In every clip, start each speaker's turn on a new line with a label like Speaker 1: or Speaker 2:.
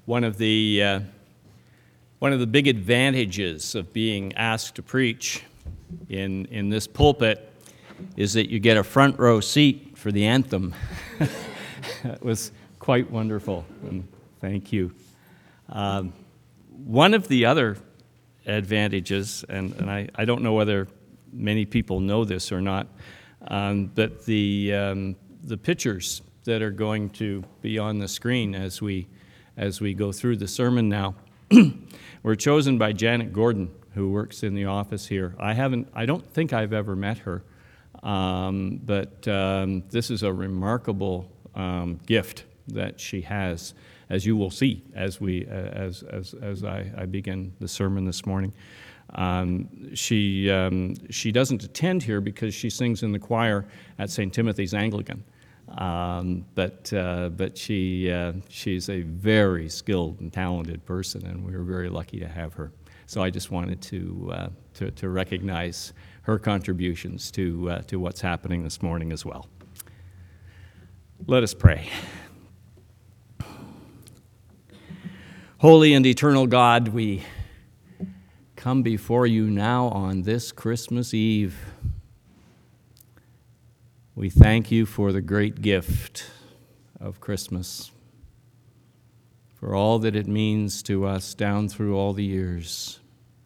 Speaker 1: One of the big advantages of being asked to preach in this pulpit is that you get a front row seat for the anthem. It was quite wonderful, and thank you. One of the other advantages, and I don't know whether many people know this or not, but the pictures that are going to be on the screen as we go through the sermon now were chosen by Janet Gordon, who works in the office here. I don't think I've ever met her, but this is a remarkable gift that she has, as you will see as I begin the sermon this morning. She doesn't attend here because she sings in the choir at St. Timothy's Anglican, but she's a very skilled and talented person, and we were very lucky to have her. So I just wanted to recognize her contributions to what's happening this morning as well. Let us pray. Holy and eternal God, we come before you now on this Christmas Eve. We thank you for the great gift of Christmas, for all that it means to us down through all the years.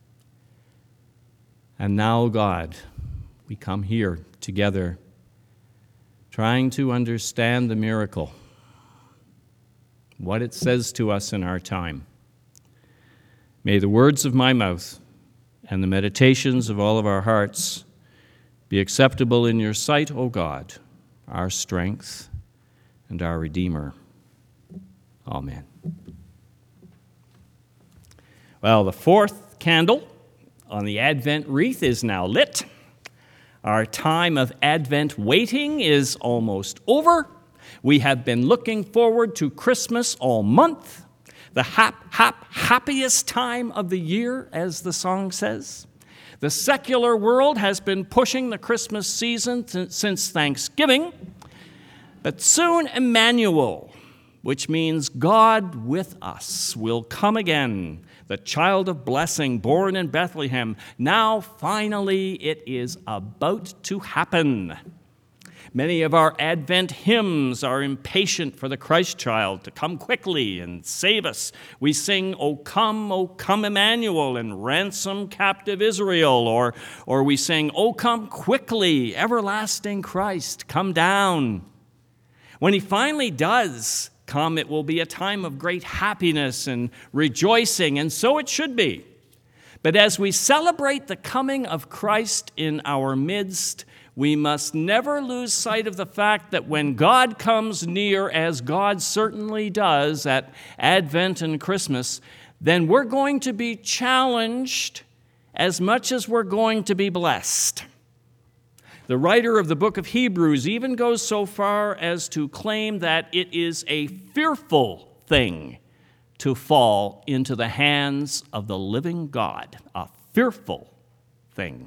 Speaker 1: And now, God, we come here together, trying to understand the miracle, what it says to us in our time. May the words of my mouth and the meditations of all of our hearts be acceptable in your sight, O God, our strength and our Redeemer. Amen. Well, the fourth candle on the Advent wreath is now lit. Our time of Advent waiting is almost over. We have been looking forward to Christmas all month, the happiest time of the year, as the song says. The secular world has been pushing the Christmas season since Thanksgiving, but soon Emmanuel, which means God with us, will come again, the child of blessing born in Bethlehem. Now, finally, it is about to happen. Many of our Advent hymns are impatient for the Christ child to come quickly and save us. We sing, O come, Emmanuel, and ransom captive Israel. Or we sing, O come quickly, everlasting Christ, come down. When he finally does come, it will be a time of great happiness and rejoicing, and so it should be. But as we celebrate the coming of Christ in our midst, we must never lose sight of the fact that when God comes near, as God certainly does at Advent and Christmas, then we're going to be challenged as much as we're going to be blessed. The writer of the book of Hebrews even goes so far as to claim that it is a fearful thing to fall into the hands of the living God. A fearful thing.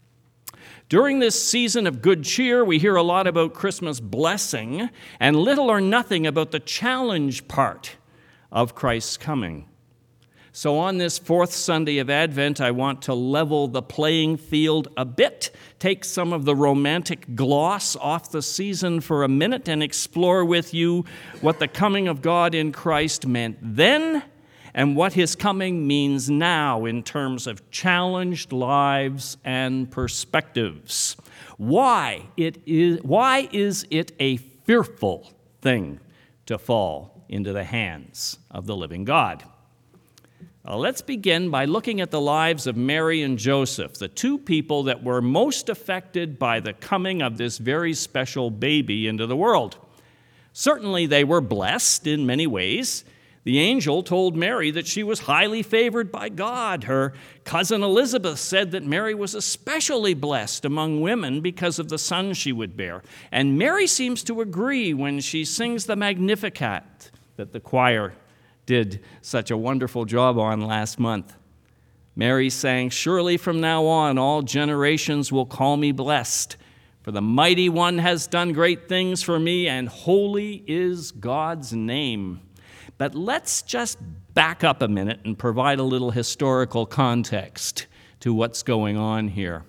Speaker 1: During this season of good cheer, we hear a lot about Christmas blessing and little or nothing about the challenge part of Christ's coming. So on this fourth Sunday of Advent, I want to level the playing field a bit, take some of the romantic gloss off the season for a minute, and explore with you what the coming of God in Christ meant then and what his coming means now in terms of challenged lives and perspectives. Why is it a fearful thing to fall into the hands of the living God? Let's begin by looking at the lives of Mary and Joseph, the two people that were most affected by the coming of this very special baby into the world. Certainly they were blessed in many ways. The angel told Mary that she was highly favored by God. Her cousin Elizabeth said that Mary was especially blessed among women because of the son she would bear. And Mary seems to agree when she sings the Magnificat that the choir did such a wonderful job on last month. Mary sang, "Surely from now on all generations will call me blessed, for the Mighty One has done great things for me, and holy is God's name." But let's just back up a minute and provide a little historical context to what's going on here.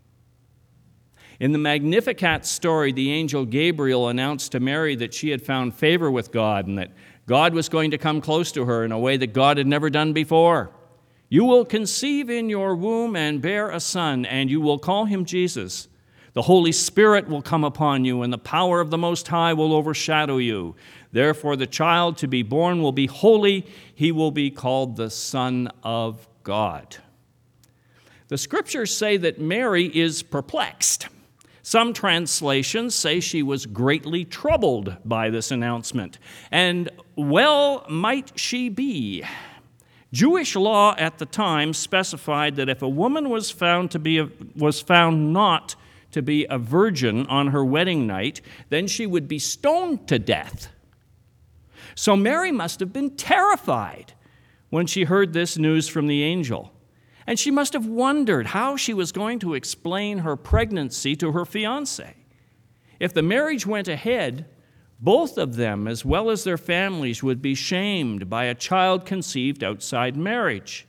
Speaker 1: In the Magnificat story, the angel Gabriel announced to Mary that she had found favor with God and that God was going to come close to her in a way that God had never done before. You will conceive in your womb and bear a son, and you will call him Jesus. The Holy Spirit will come upon you, and the power of the Most High will overshadow you. Therefore, the child to be born will be holy. He will be called the Son of God. The scriptures say that Mary is perplexed. Some translations say she was greatly troubled by this announcement, and well might she be. Jewish law at the time specified that if a woman was found not to be a virgin on her wedding night, then she would be stoned to death. So Mary must have been terrified when she heard this news from the angel. And she must have wondered how she was going to explain her pregnancy to her fiancé. If the marriage went ahead, both of them, as well as their families, would be shamed by a child conceived outside marriage.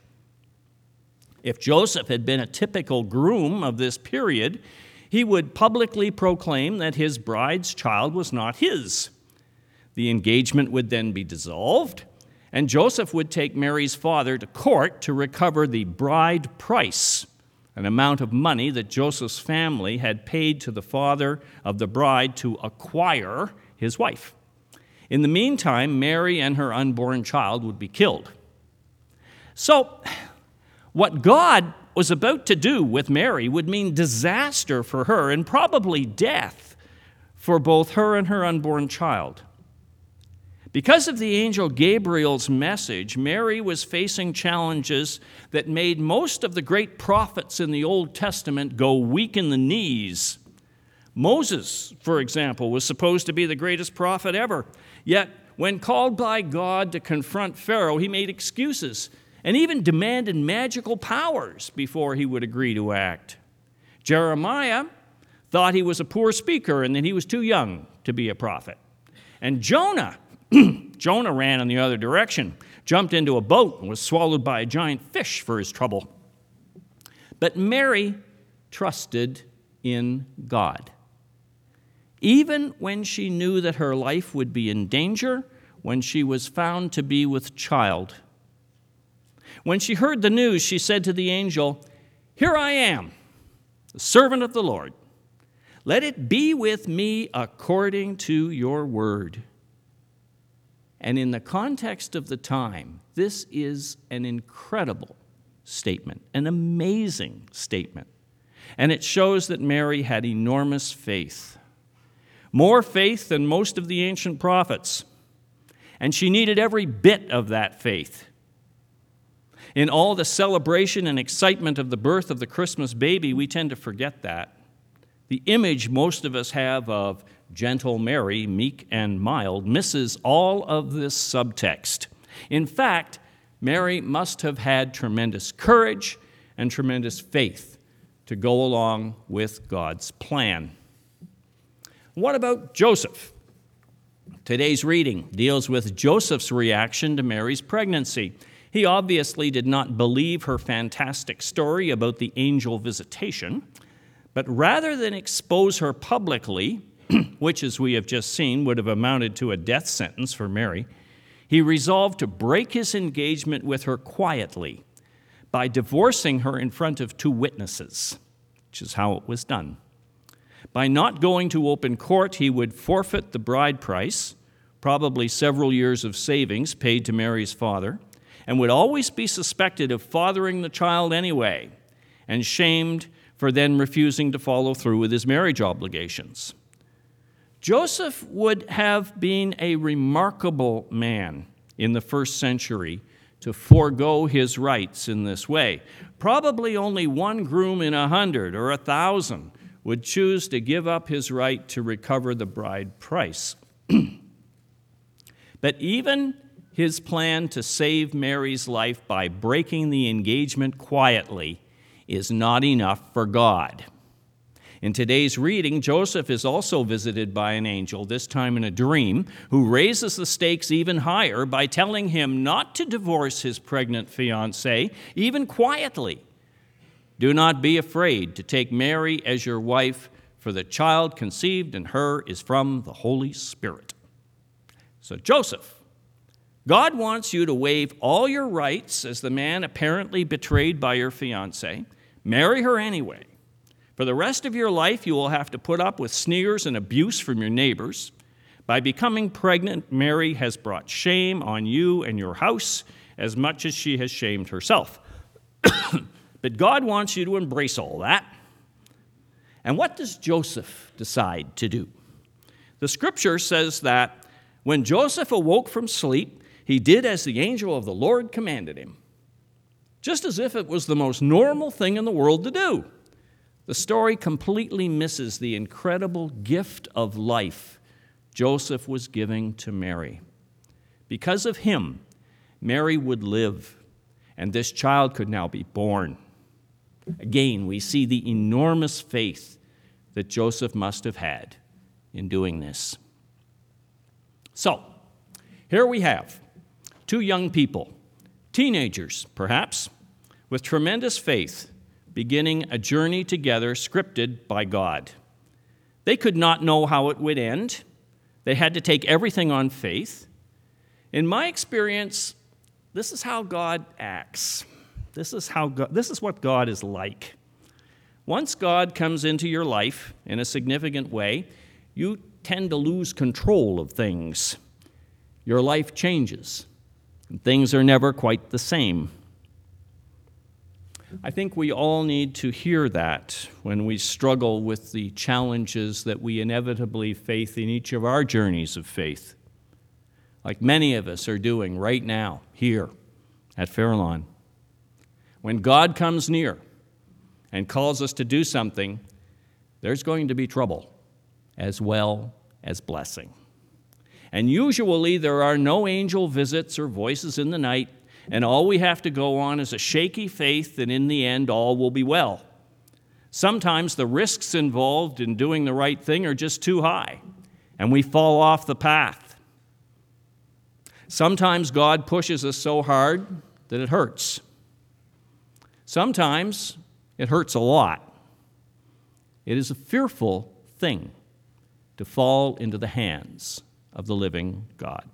Speaker 1: If Joseph had been a typical groom of this period, he would publicly proclaim that his bride's child was not his. The engagement would then be dissolved, and Joseph would take Mary's father to court to recover the bride price, an amount of money that Joseph's family had paid to the father of the bride to acquire his wife. In the meantime, Mary and her unborn child would be killed. So, what God was about to do with Mary would mean disaster for her and probably death for both her and her unborn child. Because of the angel Gabriel's message, Mary was facing challenges that made most of the great prophets in the Old Testament go weak in the knees. Moses, for example, was supposed to be the greatest prophet ever. Yet, when called by God to confront Pharaoh, he made excuses and even demanded magical powers before he would agree to act. Jeremiah thought he was a poor speaker and that he was too young to be a prophet. And Jonah ran in the other direction, jumped into a boat, and was swallowed by a giant fish for his trouble. But Mary trusted in God. Even when she knew that her life would be in danger, when she was found to be with child. When she heard the news, she said to the angel, "Here I am, the servant of the Lord. Let it be with me according to your word." And in the context of the time, this is an incredible statement, an amazing statement. And it shows that Mary had enormous faith, more faith than most of the ancient prophets. And she needed every bit of that faith. In all the celebration and excitement of the birth of the Christmas baby, we tend to forget that. The image most of us have of gentle Mary, meek and mild, misses all of this subtext. In fact, Mary must have had tremendous courage and tremendous faith to go along with God's plan. What about Joseph? Today's reading deals with Joseph's reaction to Mary's pregnancy. He obviously did not believe her fantastic story about the angel visitation, but rather than expose her publicly, which, as we have just seen, would have amounted to a death sentence for Mary, he resolved to break his engagement with her quietly by divorcing her in front of 2 witnesses, which is how it was done. By not going to open court, he would forfeit the bride price, probably several years of savings paid to Mary's father, and would always be suspected of fathering the child anyway, and shamed for then refusing to follow through with his marriage obligations. Joseph would have been a remarkable man in the first century to forego his rights in this way. Probably only 1 groom in 100 or 1,000 would choose to give up his right to recover the bride price. But even his plan to save Mary's life by breaking the engagement quietly is not enough for God. In today's reading, Joseph is also visited by an angel, this time in a dream, who raises the stakes even higher by telling him not to divorce his pregnant fiancée, even quietly. Do not be afraid to take Mary as your wife, for the child conceived in her is from the Holy Spirit. So Joseph, God wants you to waive all your rights as the man apparently betrayed by your fiancée. Marry her anyway. For the rest of your life, you will have to put up with sneers and abuse from your neighbors. By becoming pregnant, Mary has brought shame on you and your house as much as she has shamed herself. But God wants you to embrace all that. And what does Joseph decide to do? The scripture says that when Joseph awoke from sleep, he did as the angel of the Lord commanded him, just as if it was the most normal thing in the world to do. The story completely misses the incredible gift of life Joseph was giving to Mary. Because of him, Mary would live, and this child could now be born. Again, we see the enormous faith that Joseph must have had in doing this. So, here we have two young people, teenagers perhaps, with tremendous faith, beginning a journey together scripted by God. They could not know how it would end. They had to take everything on faith. In my experience, this is how God acts. This is what God is like. Once God comes into your life in a significant way, you tend to lose control of things. Your life changes, and things are never quite the same. I think we all need to hear that when we struggle with the challenges that we inevitably face in each of our journeys of faith, like many of us are doing right now here at Fairlawn. When God comes near and calls us to do something, there's going to be trouble as well as blessing. And usually there are no angel visits or voices in the night, and all we have to go on is a shaky faith that in the end all will be well. Sometimes the risks involved in doing the right thing are just too high, and we fall off the path. Sometimes God pushes us so hard that it hurts. Sometimes it hurts a lot. It is a fearful thing to fall into the hands of the living God.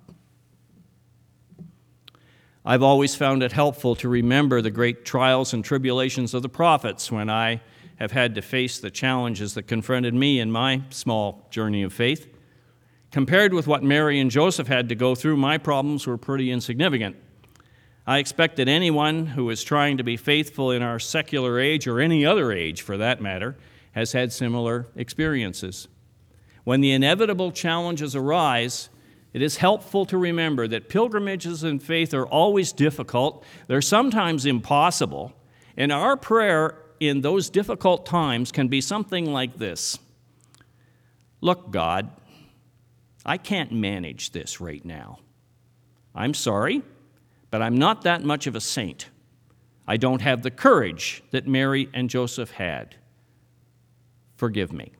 Speaker 1: I've always found it helpful to remember the great trials and tribulations of the prophets when I have had to face the challenges that confronted me in my small journey of faith. Compared with what Mary and Joseph had to go through, my problems were pretty insignificant. I expect that anyone who is trying to be faithful in our secular age, or any other age for that matter, has had similar experiences. When the inevitable challenges arise, it is helpful to remember that pilgrimages in faith are always difficult. They're sometimes impossible. And our prayer in those difficult times can be something like this. Look, God, I can't manage this right now. I'm sorry, but I'm not that much of a saint. I don't have the courage that Mary and Joseph had. Forgive me.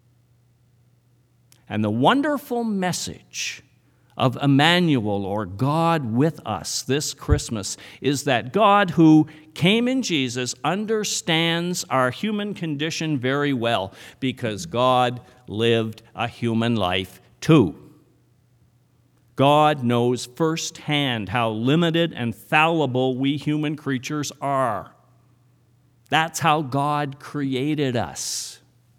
Speaker 1: And the wonderful message of Emmanuel, or God with us, this Christmas is that God who came in Jesus understands our human condition very well, because God lived a human life too. God knows firsthand how limited and fallible we human creatures are. That's how God created us.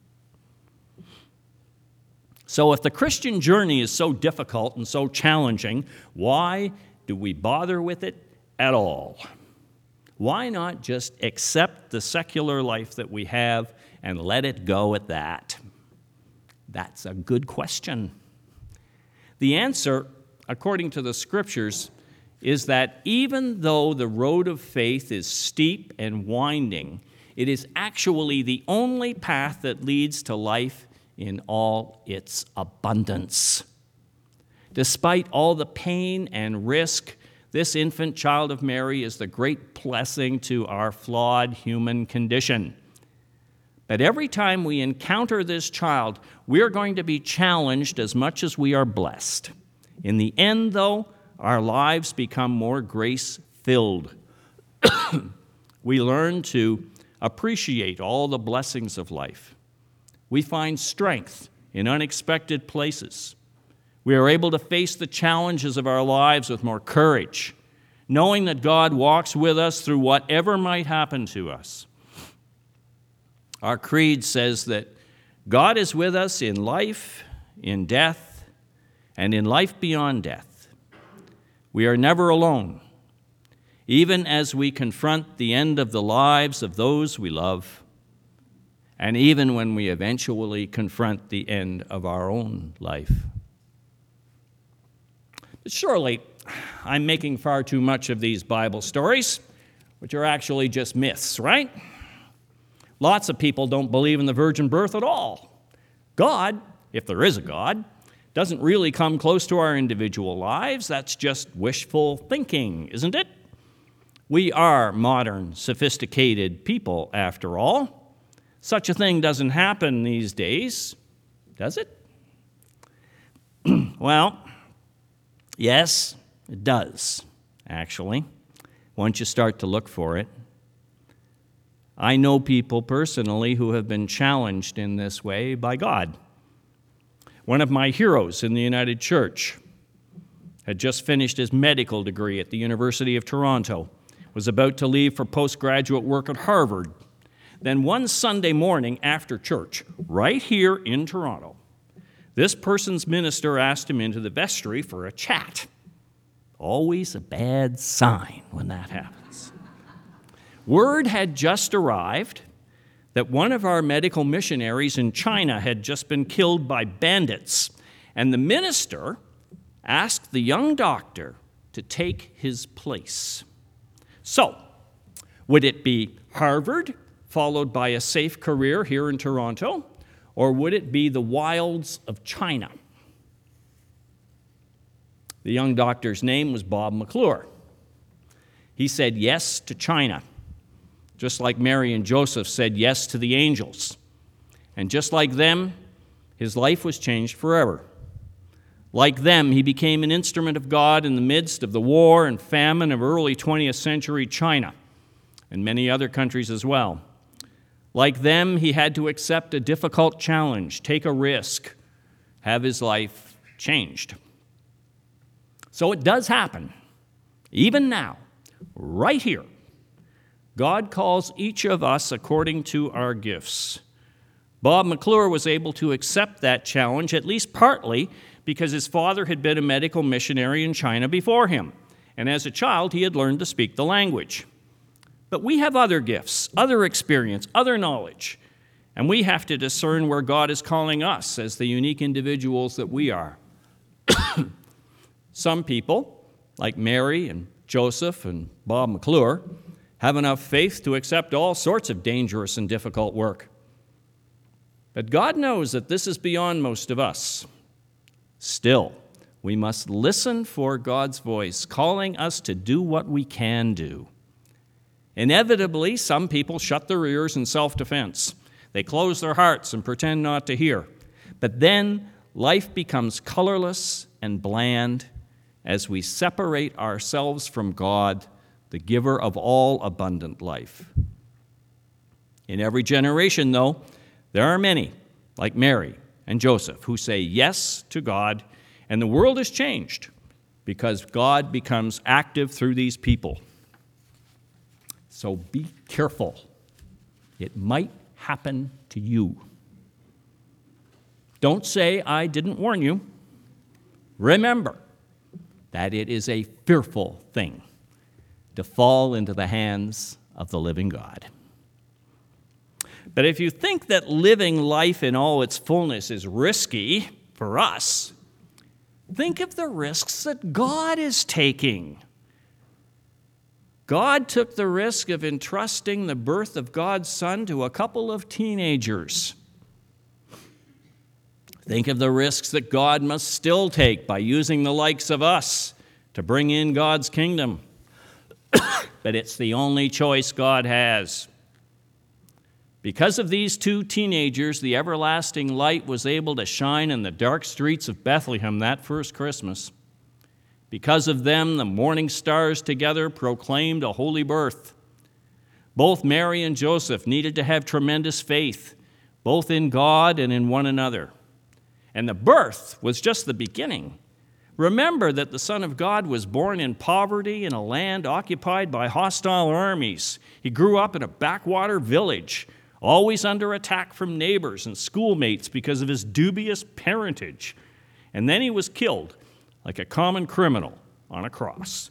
Speaker 1: So if the Christian journey is so difficult and so challenging, why do we bother with it at all? Why not just accept the secular life that we have and let it go at that? That's a good question. The answer, according to the Scriptures, is that even though the road of faith is steep and winding, it is actually the only path that leads to life in all its abundance. Despite all the pain and risk, this infant child of Mary is the great blessing to our flawed human condition. But every time we encounter this child, we're going to be challenged as much as we are blessed. In the end, though, our lives become more grace-filled. We learn to appreciate all the blessings of life. We find strength in unexpected places. We are able to face the challenges of our lives with more courage, knowing that God walks with us through whatever might happen to us. Our creed says that God is with us in life, in death, and in life beyond death. We are never alone, even as we confront the end of the lives of those we love, and even when we eventually confront the end of our own life. But surely, I'm making far too much of these Bible stories, which are actually just myths, right? Lots of people don't believe in the virgin birth at all. God, if there is a God, doesn't really come close to our individual lives. That's just wishful thinking, isn't it? We are modern, sophisticated people, after all. Such a thing doesn't happen these days, does it? Well, yes, it does, actually, once you start to look for it. I know people personally who have been challenged in this way by God. One of my heroes in the United Church had just finished his medical degree at the University of Toronto, was about to leave for postgraduate work at Harvard. Then one Sunday morning after church, right here in Toronto, this person's minister asked him into the vestry for a chat. Always a bad sign when that happens. Word had just arrived that one of our medical missionaries in China had just been killed by bandits, and the minister asked the young doctor to take his place. So, would it be Harvard, followed by a safe career here in Toronto, or would it be the wilds of China? The young doctor's name was Bob McClure. He said yes to China, just like Mary and Joseph said yes to the angels. And just like them, his life was changed forever. Like them, he became an instrument of God in the midst of the war and famine of early 20th century China, and many other countries as well. Like them, he had to accept a difficult challenge, take a risk, have his life changed. So it does happen, even now, right here. God calls each of us according to our gifts. Bob McClure was able to accept that challenge, at least partly, because his father had been a medical missionary in China before him, and as a child he had learned to speak the language. But we have other gifts, other experience, other knowledge, and we have to discern where God is calling us as the unique individuals that we are. Some people, like Mary and Joseph and Bob McClure, have enough faith to accept all sorts of dangerous and difficult work. But God knows that this is beyond most of us. Still, we must listen for God's voice, calling us to do what we can do. Inevitably, some people shut their ears in self-defense. They close their hearts and pretend not to hear. But then life becomes colorless and bland as we separate ourselves from God, the giver of all abundant life. In every generation, though, there are many, like Mary and Joseph, who say yes to God, and the world is changed because God becomes active through these people. So be careful. It might happen to you. Don't say, I didn't warn you. Remember that it is a fearful thing to fall into the hands of the living God. But if you think that living life in all its fullness is risky for us, think of the risks that God is taking. God took the risk of entrusting the birth of God's Son to a couple of teenagers. Think of the risks that God must still take by using the likes of us to bring in God's kingdom. But it's the only choice God has. Because of these two teenagers, the everlasting light was able to shine in the dark streets of Bethlehem that first Christmas. Because of them, the morning stars together proclaimed a holy birth. Both Mary and Joseph needed to have tremendous faith, both in God and in one another. And the birth was just the beginning. Remember that the Son of God was born in poverty in a land occupied by hostile armies. He grew up in a backwater village, always under attack from neighbors and schoolmates because of his dubious parentage. And then he was killed like a common criminal on a cross.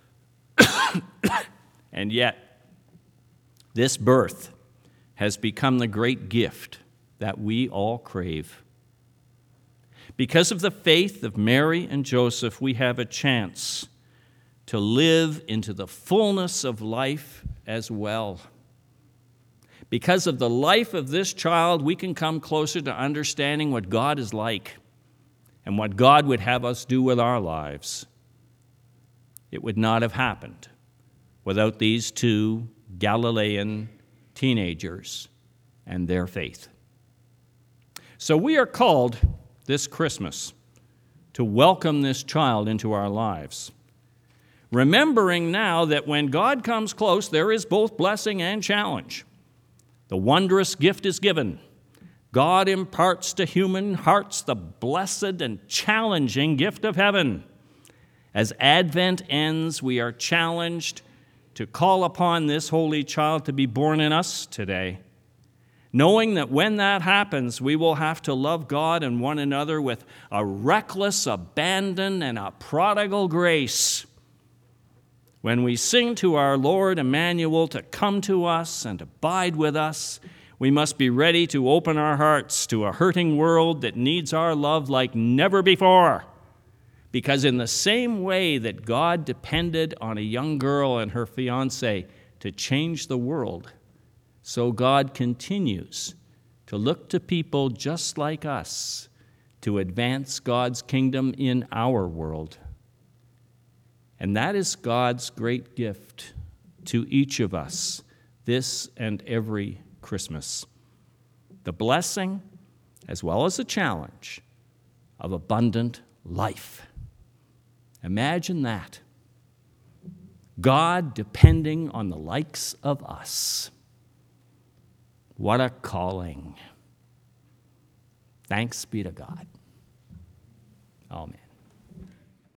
Speaker 1: And yet, this birth has become the great gift that we all crave. Because of the faith of Mary and Joseph, we have a chance to live into the fullness of life as well. Because of the life of this child, we can come closer to understanding what God is like and what God would have us do with our lives. It would not have happened without these two Galilean teenagers and their faith. So we are called this Christmas to welcome this child into our lives, remembering now that when God comes close, there is both blessing and challenge. The wondrous gift is given. God imparts to human hearts the blessed and challenging gift of heaven. As Advent ends, we are challenged to call upon this holy child to be born in us today, knowing that when that happens, we will have to love God and one another with a reckless abandon and a prodigal grace. When we sing to our Lord Emmanuel to come to us and abide with us, we must be ready to open our hearts to a hurting world that needs our love like never before. Because in the same way that God depended on a young girl and her fiancé to change the world, so God continues to look to people just like us to advance God's kingdom in our world. And that is God's great gift to each of us this and every Christmas. The blessing, as well as the challenge, of abundant life. Imagine that. God depending on the likes of us. What a calling. Thanks be to God. Amen.